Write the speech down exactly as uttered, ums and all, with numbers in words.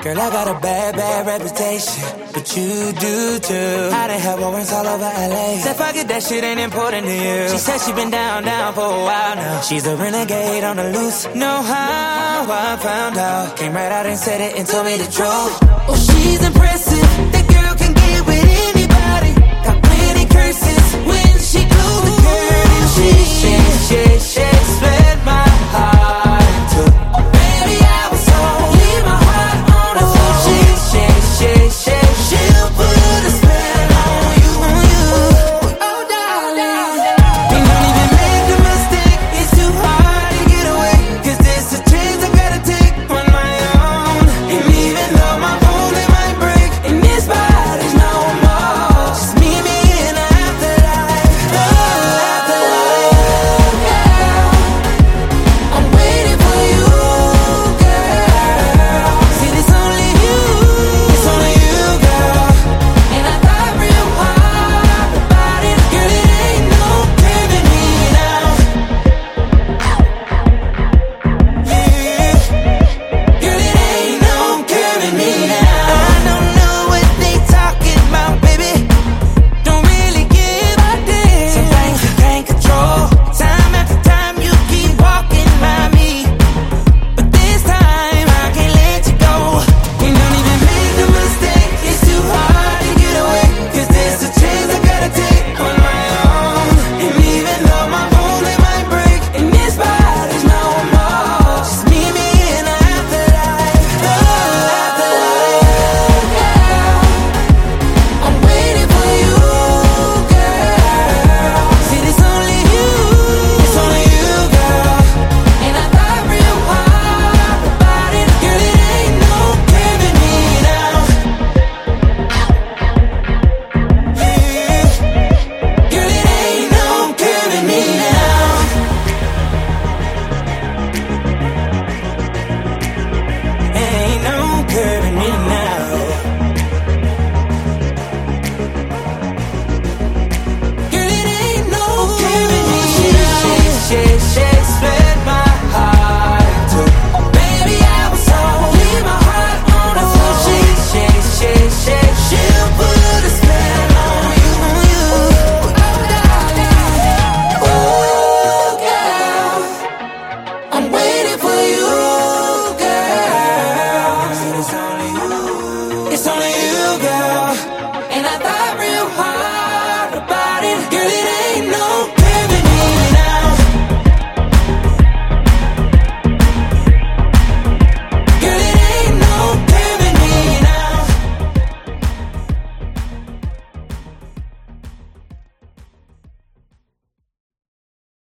Girl, I got a bad, bad reputation, but you do too. I done had warrants all over L A. Said fuck it, that shit ain't important to you. She said she been down, down for a while now. She's a renegade on the loose. Know how I found out. Came right out and said it and told me the truth. Oh, she's impressive. That girl can get with anybody. Got plenty curses.